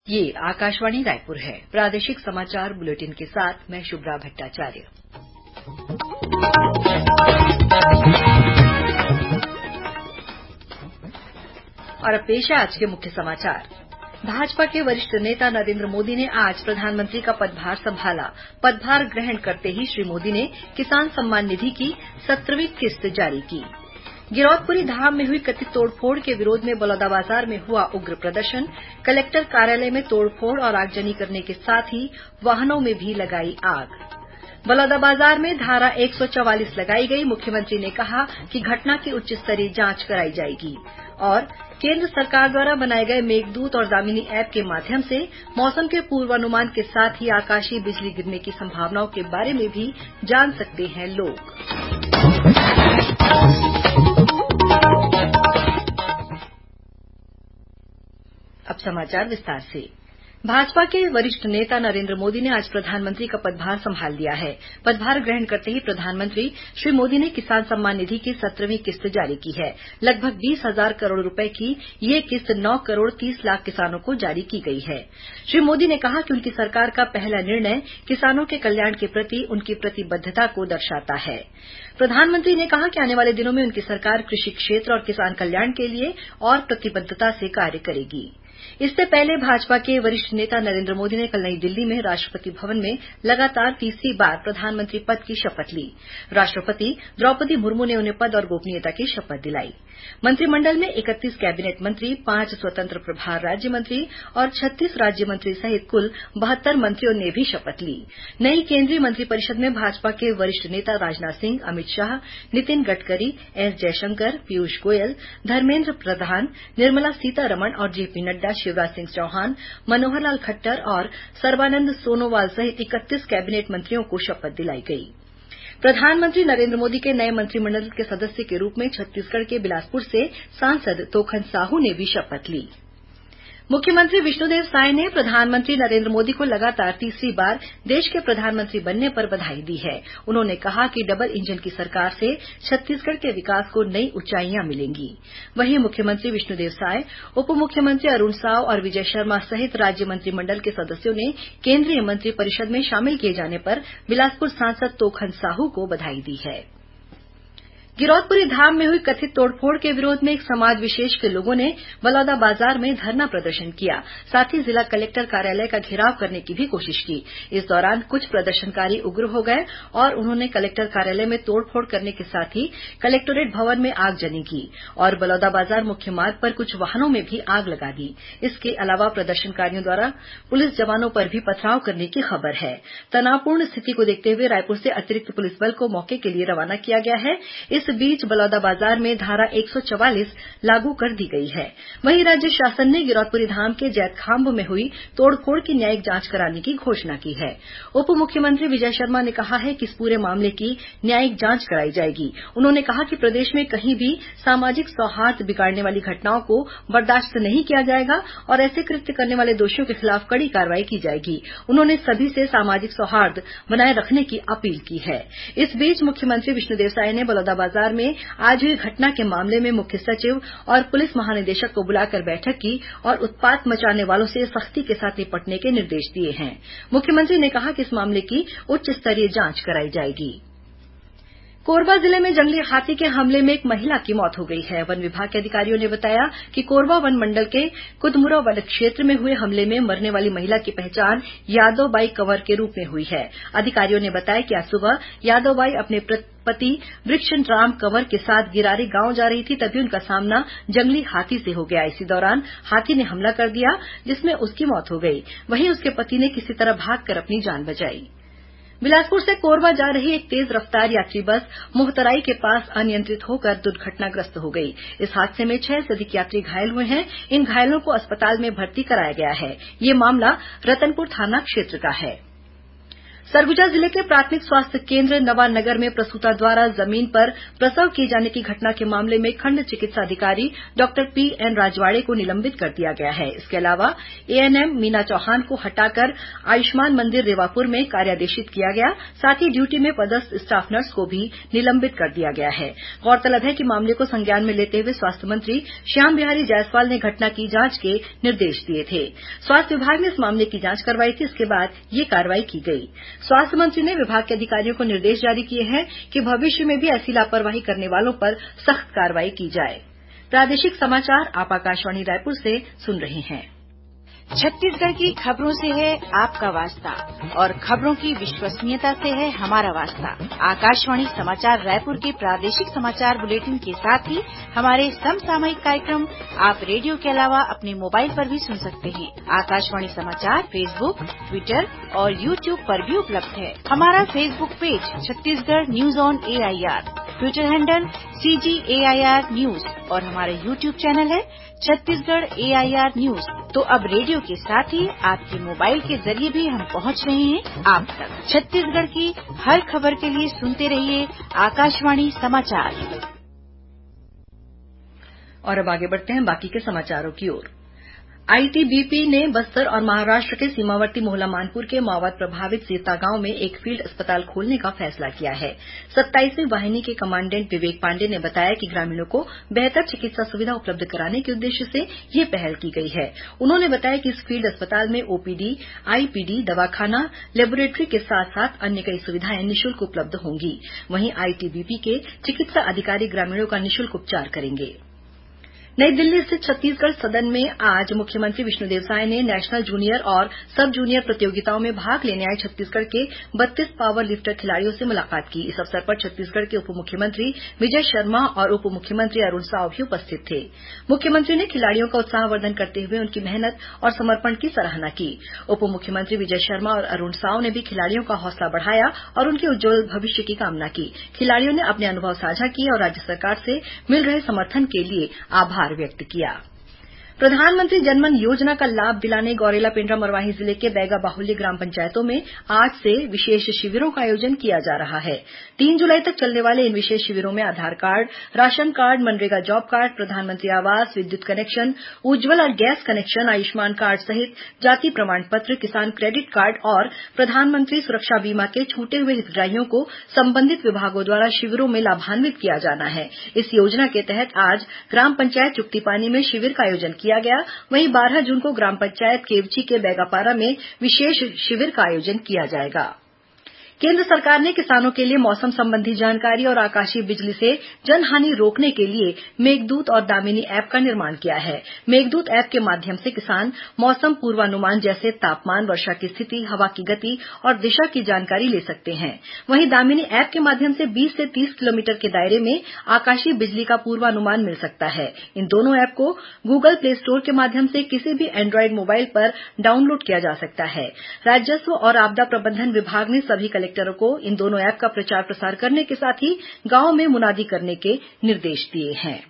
ये आकाशवाणी रायपुर है। प्रादेशिक समाचार बुलेटिन के साथ मैं शुभ्रा भट्टाचार्य। और अब पेश है आज के मुख्य समाचार। भाजपा के वरिष्ठ नेता नरेंद्र मोदी ने आज प्रधानमंत्री का पदभार संभाला। पदभार ग्रहण करते ही श्री मोदी ने किसान सम्मान निधि की 17वीं किस्त जारी की। गिरौदपुरी धाम में हुई कथित तोड़फोड़ के विरोध में बलौदाबाजार में हुआ उग्र प्रदर्शन। कलेक्टर कार्यालय में तोड़फोड़ और आगजनी करने के साथ ही वाहनों में भी लगाई आग। बलौदाबाजार में धारा 144 लगाई गई। मुख्यमंत्री ने कहा कि घटना की उच्च स्तरीय जांच कराई जाएगी। और केंद्र सरकार द्वारा बनाए गए मेघदूत और दामिनी ऐप के माध्यम से मौसम के पूर्वानुमान के साथ ही आकाशीय बिजली गिरने की संभावनाओं के बारे में भी जान सकते हैं लोग। अब समाचार विस्तार से। भाजपा के वरिष्ठ नेता नरेंद्र मोदी ने आज प्रधानमंत्री का पदभार संभाल लिया है। पदभार ग्रहण करते ही प्रधानमंत्री श्री मोदी ने किसान सम्मान निधि की 17वीं किस्त जारी की है। लगभग 20,000 करोड़ रुपए की ये किस्त 9 करोड़ 30 लाख किसानों को जारी की गई है। श्री मोदी ने कहा कि उनकी सरकार का पहला निर्णय किसानों के कल्याण के प्रति उनकी प्रतिबद्धता को दर्शाता है। प्रधानमंत्री ने कहा कि आने वाले दिनों में उनकी सरकार कृषि क्षेत्र और किसान कल्याण के लिए और प्रतिबद्धता से कार्य करेगी। इससे पहले भाजपा के वरिष्ठ नेता नरेंद्र मोदी ने कल नई दिल्ली में राष्ट्रपति भवन में लगातार तीसरी बार प्रधानमंत्री पद की शपथ ली। राष्ट्रपति द्रौपदी मुर्मू ने उन्हें पद और गोपनीयता की शपथ दिलाई। मंत्रिमंडल में 31 कैबिनेट मंत्री, 5 स्वतंत्र प्रभार राज्य मंत्री और 36 राज्य मंत्री सहित कुल 72 मंत्रियों ने भी शपथ ली। नई केंद्रीय मंत्रिपरिषद में भाजपा के वरिष्ठ नेता राजनाथ सिंह, अमित शाह, नितिन गडकरी, एस जयशंकर, पीयूष गोयल, धर्मेंद्र प्रधान, निर्मला सीतारमण और जेपी नड्डा, शिवराज सिंह चौहान, मनोहर लाल खट्टर और सर्बानंद सोनोवाल सहित 31 कैबिनेट मंत्रियों को शपथ दिलाई गई। प्रधानमंत्री नरेंद्र मोदी के नए मंत्रिमंडल के सदस्य के रूप में छत्तीसगढ़ के बिलासपुर से सांसद तोखन साहू ने भी शपथ ली। मुख्यमंत्री विष्णुदेव साय ने प्रधानमंत्री नरेंद्र मोदी को लगातार तीसरी बार देश के प्रधानमंत्री बनने पर बधाई दी है। उन्होंने कहा कि डबल इंजन की सरकार से छत्तीसगढ़ के विकास को नई ऊंचाइयां मिलेंगी। वहीं मुख्यमंत्री विष्णुदेव साय, उप मुख्यमंत्री अरुण साव और विजय शर्मा सहित राज्य मंत्रिमंडल के सदस्यों ने केंद्रीय मंत्रिपरिषद में शामिल किए जाने पर बिलासपुर सांसद तोखन साहू को बधाई दी है। गिरौदपुरी धाम में हुई कथित तोड़फोड़ के विरोध में एक समाज विशेष के लोगों ने बलौदाबाजार में धरना प्रदर्शन किया। साथ ही जिला कलेक्टर कार्यालय का घेराव करने की भी कोशिश की। इस दौरान कुछ प्रदर्शनकारी उग्र हो गए और उन्होंने कलेक्टर कार्यालय में तोड़फोड़ करने के साथ ही कलेक्टोरेट भवन में आगजनी की और बलौदाबाजार मुख्य मार्ग पर कुछ वाहनों में भी आग लगा दी। इसके अलावा प्रदर्शनकारियों द्वारा पुलिस जवानों पर भी पथराव करने की खबर है। तनावपूर्ण स्थिति को देखते हुए रायपुर से अतिरिक्त पुलिस बल को मौके के लिए रवाना किया गया है। इस बीच बलौदाबाजार में धारा 144 लागू कर दी गई है। वहीं राज्य शासन ने गिरौदपुरी धाम के जैतखांब में हुई तोड़फोड़ की न्यायिक जांच कराने की घोषणा की है। उप मुख्यमंत्री विजय शर्मा ने कहा है कि इस पूरे मामले की न्यायिक जांच कराई जाएगी। उन्होंने कहा कि प्रदेश में कहीं भी सामाजिक सौहार्द बिगाड़ने वाली घटनाओं को बर्दाश्त नहीं किया जाएगा और ऐसे कृत्य करने वाले दोषियों के खिलाफ कड़ी कार्रवाई की जाएगी। उन्होंने सभी से सामाजिक सौहार्द बनाए रखने की अपील की है। इस बीच मुख्यमंत्री विष्णुदेव साय ने बलौदाबाजार में आज हुई घटना के मामले में मुख्य सचिव और पुलिस महानिदेशक को बुलाकर बैठक की और उत्पात मचाने वालों से सख्ती के साथ निपटने के निर्देश दिए हैं। मुख्यमंत्री ने कहा कि इस मामले की उच्च स्तरीय जांच कराई जाएगी। कोरबा जिले में जंगली हाथी के हमले में एक महिला की मौत हो गई है। वन विभाग के अधिकारियों ने बताया कि कोरबा वन मंडल के कुदमुरा वन क्षेत्र में हुए हमले में मरने वाली महिला की पहचान यादवबाई कंवर के रूप में हुई है। अधिकारियों ने बताया कि आज सुबह यादवबाई अपने पति वृक्षराम कंवर के साथ गिरारी गांव जा रही थी, तभी उनका सामना जंगली हाथी से हो गया। इसी दौरान हाथी ने हमला कर दिया, जिसमें उसकी मौत हो गई। वहीं उसके पति ने किसी तरह भागकर अपनी जान बचाई। बिलासपुर से कोरबा जा रही एक तेज रफ्तार यात्री बस मोहतराई के पास अनियंत्रित होकर दुर्घटनाग्रस्त हो गई। इस हादसे में 6 से अधिक यात्री घायल हुए हैं। इन घायलों को अस्पताल में भर्ती कराया गया है। ये मामला रतनपुर थाना क्षेत्र का है। सरगुजा जिले के प्राथमिक स्वास्थ्य केन्द्र नवानगर में प्रसूता द्वारा जमीन पर प्रसव किए जाने की घटना के मामले में खंड चिकित्सा अधिकारी डॉक्टर पीएन राजवाड़े को निलंबित कर दिया गया है। इसके अलावा एएनएम मीना चौहान को हटाकर आयुष्मान मंदिर रेवापुर में कार्यादेशित किया गया। साथ ही ड्यूटी में पदस्थ स्टाफ नर्स को भी निलंबित कर दिया गया है। गौरतलब है कि मामले को संज्ञान में लेते हुए स्वास्थ्य मंत्री श्याम बिहारी जायसवाल ने घटना की जांच के निर्देश दिए थे। स्वास्थ्य विभाग ने इस मामले की जांच करवाई थी। इसके बाद ये कार्रवाई की गई। स्वास्थ्य मंत्री ने विभाग के अधिकारियों को निर्देश जारी किए हैं कि भविष्य में भी ऐसी लापरवाही करने वालों पर सख्त कार्रवाई की जाए। प्रादेशिक समाचार आप आकाशवाणी रायपुर से सुन रहे हैं। छत्तीसगढ़ की खबरों से है आपका वास्ता और खबरों की विश्वसनीयता से है हमारा वास्ता। आकाशवाणी समाचार रायपुर के प्रादेशिक समाचार बुलेटिन के साथ ही हमारे समसामयिक कार्यक्रम आप रेडियो के अलावा अपने मोबाइल पर भी सुन सकते हैं। आकाशवाणी समाचार फेसबुक, ट्विटर और यूट्यूब पर भी उपलब्ध है। हमारा Facebook page Chhattisgarh news on AIR, Twitter handle CGAIR news और हमारा यूट्यूब चैनल है छत्तीसगढ़ AIR न्यूज। तो अब रेडियो के साथ ही आपके मोबाइल के जरिए भी हम पहुंच रहे हैं आप तक। छत्तीसगढ़ की हर खबर के लिए सुनते रहिए आकाशवाणी समाचार। और अब आगे बढ़ते हैं बाकी के समाचारों की ओर। आईटीबीपी ने बस्तर और महाराष्ट्र के सीमावर्ती मोहला मानपुर के माओवाद प्रभावित सीता गांव में एक फील्ड अस्पताल खोलने का फैसला किया है। 27वीं वाहिनी के कमांडेंट विवेक पांडे ने बताया कि ग्रामीणों को बेहतर चिकित्सा सुविधा उपलब्ध कराने के उद्देश्य से ये पहल की गई है। उन्होंने बताया कि इस फील्ड अस्पताल में ओपीडी, आईपीडी, दवाखाना, लेबोरेटरी के साथ साथ अन्य कई सुविधाएं निःशुल्क उपलब्ध होंगी। वहीं आईटीबीपी के चिकित्सा अधिकारी ग्रामीणों का निःशुल्क उपचार करेंगे। नई दिल्ली स्थित छत्तीसगढ़ सदन में आज मुख्यमंत्री विष्णुदेव साय ने नेशनल जूनियर और सब जूनियर प्रतियोगिताओं में भाग लेने आए छत्तीसगढ़ के 32 पावर लिफ्टर खिलाड़ियों से मुलाकात की। इस अवसर पर छत्तीसगढ़ के उप मुख्यमंत्री विजय शर्मा और उप मुख्यमंत्री अरुण साव भी उपस्थित थे। मुख्यमंत्री ने खिलाड़ियों का उत्साहवर्धन करते हुए उनकी मेहनत और समर्पण की सराहना की। उप मुख्यमंत्री विजय शर्मा और अरुण साव ने भी खिलाड़ियों का हौसला बढ़ाया और उनके उज्जवल भविष्य की कामना की। खिलाड़ियों ने अपने अनुभव साझा किए और राज्य सरकार से मिल रहे समर्थन के लिए आभार व्यक्त किया। प्रधानमंत्री जनमन योजना का लाभ दिलाने गौरेला पेण्ड्रा मरवाही जिले के बैगा बाहुल्य ग्राम पंचायतों में आज से विशेष शिविरों का आयोजन किया जा रहा है। 3 जुलाई तक चलने वाले इन विशेष शिविरों में Aadhaar card, ration card, MNREGA job card, Pradhan Mantri Awas, विद्युत कनेक्शन, उज्जवल और गैस कनेक्शन, आयुष्मान कार्ड सहित जाति प्रमाण पत्र, किसान क्रेडिट कार्ड और प्रधानमंत्री सुरक्षा बीमा के छूटे हुए हितग्राहियों को संबंधित विभागों द्वारा शिविरों में लाभान्वित किया जाना है। इस योजना के तहत आज ग्राम पंचायत चुक्तीपानी में शिविर का आयोजन किया गया। वहीं 12 जून को ग्राम पंचायत केवची के बैगापारा में विशेष शिविर का आयोजन किया जाएगा। केंद्र सरकार ने किसानों के लिए मौसम संबंधी जानकारी और आकाशीय बिजली से जनहानि रोकने के लिए मेघदूत और दामिनी ऐप का निर्माण किया है। मेघदूत ऐप के माध्यम से किसान मौसम पूर्वानुमान जैसे तापमान, वर्षा की स्थिति, हवा की गति और दिशा की जानकारी ले सकते हैं। वहीं दामिनी ऐप के माध्यम से 20 से 30 किलोमीटर के दायरे में आकाशीय बिजली का पूर्वानुमान मिल सकता है। इन दोनों ऐप को गूगल प्ले स्टोर के माध्यम से किसी भी एंड्रॉयड मोबाइल पर डाउनलोड किया जा सकता है। राजस्व और आपदा प्रबंधन विभाग ने सभी कलेक्टरों को इन दोनों ऐप का प्रचार प्रसार करने के साथ ही गांवों में मुनादी करने के निर्देश दिए हैं।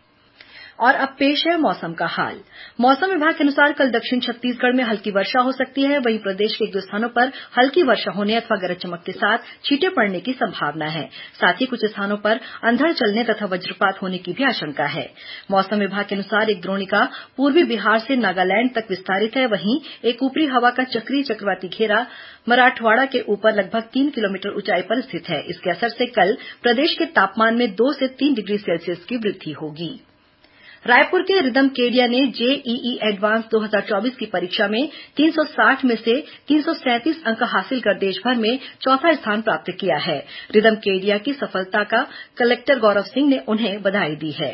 और अब पेश है मौसम का हाल। मौसम विभाग के अनुसार कल दक्षिण छत्तीसगढ़ में हल्की वर्षा हो सकती है। वहीं प्रदेश के 1-2 स्थानों पर हल्की वर्षा होने अथवा गरज चमक के साथ छींटे पड़ने की संभावना है। साथ ही कुछ स्थानों पर अंधड़ चलने तथा वज्रपात होने की भी आशंका है। मौसम विभाग के अनुसार एक द्रोणिका पूर्वी बिहार से नागालैंड तक विस्तारित है। वहीं एक ऊपरी हवा का चक्रीय चक्रवाती घेरा मराठवाड़ा के ऊपर लगभग 3 किलोमीटर ऊंचाई पर स्थित है। इसके असर से कल प्रदेश के तापमान में 2 से 3 डिग्री सेल्सियस की वृद्धि होगी। रायपुर के रिदम केडिया ने जेईई एडवांस 2024 की परीक्षा में 360 में से 337 अंक हासिल कर देशभर में चौथा स्थान प्राप्त किया है। रिदम केडिया की सफलता का कलेक्टर गौरव सिंह ने उन्हें बधाई दी है।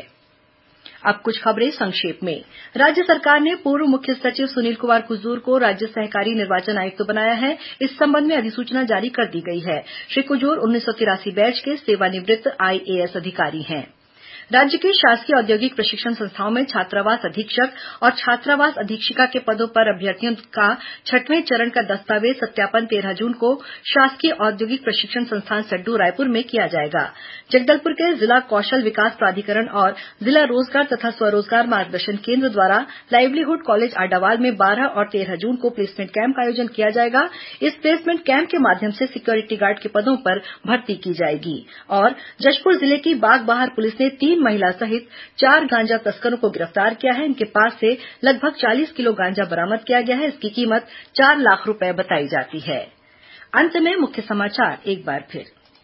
अब कुछ खबरें संक्षेप में। राज्य सरकार ने पूर्व मुख्य सचिव सुनील कुमार कुजूर को राज्य सहकारी निर्वाचन आयुक्त बनाया है। इस संबंध में अधिसूचना जारी कर दी गई है। श्री कुजूर 1983 बैच के सेवानिवृत्त आईएएस अधिकारी हैं। राज्य के शासकीय औद्योगिक प्रशिक्षण संस्थाओं में छात्रावास अधीक्षक और छात्रावास अधीक्षिका के पदों पर अभ्यर्थियों का 6वें चरण का दस्तावेज सत्यापन 13 जून को शासकीय औद्योगिक प्रशिक्षण संस्थान सड्डू रायपुर में किया जाएगा। जगदलपुर के जिला कौशल विकास प्राधिकरण और जिला रोजगार तथा स्वरोजगार मार्गदर्शन केन्द्र द्वारा लाइवलीहुड कॉलेज आडावाल में 12 और 13 जून को प्लेसमेंट कैंप का आयोजन किया जाएगा। इस प्लेसमेंट कैंप के माध्यम से सिक्योरिटी गार्ड के पदों पर भर्ती की जाएगी। और जशपुर जिले की बागबाहर पुलिस ने 3 महिला सहित 4 गांजा तस्करों को गिरफ्तार किया है। इनके पास से लगभग 40 किलो गांजा बरामद किया गया है। इसकी कीमत 4 लाख रुपए बताई जाती है। अंत में मुख्य समाचार एक बार फिर।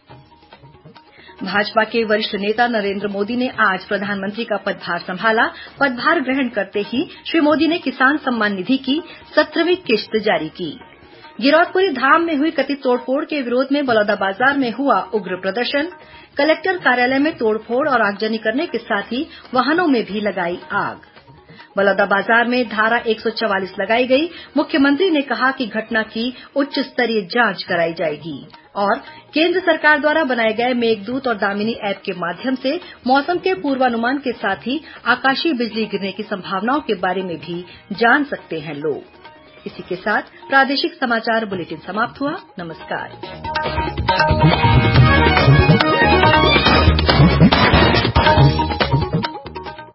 भाजपा के वरिष्ठ नेता नरेंद्र मोदी ने आज प्रधानमंत्री का पदभार संभाला। पदभार ग्रहण करते ही श्री मोदी ने किसान सम्मान निधि की 17वीं किश्त जारी की। गिरौदपुरी धाम में हुई कथित तोड़फोड़ के विरोध में बलौदाबाजार में हुआ उग्र प्रदर्शन। कलेक्टर कार्यालय में तोड़फोड़ और आगजनी करने के साथ ही वाहनों में भी लगाई आग। बलौदाबाजार में धारा 144 लगाई गई। मुख्यमंत्री ने कहा कि घटना की उच्च स्तरीय जांच कराई जाएगी। और केंद्र सरकार द्वारा बनाए गए मेघदूत और दामिनी ऐप के माध्यम से मौसम के पूर्वानुमान के साथ ही आकाशीय बिजली गिरने की संभावनाओं के बारे में भी जान सकते हैं लोग। इसी के साथ प्रादेशिक समाचार बुलेटिन समाप्त हुआ। नमस्कार।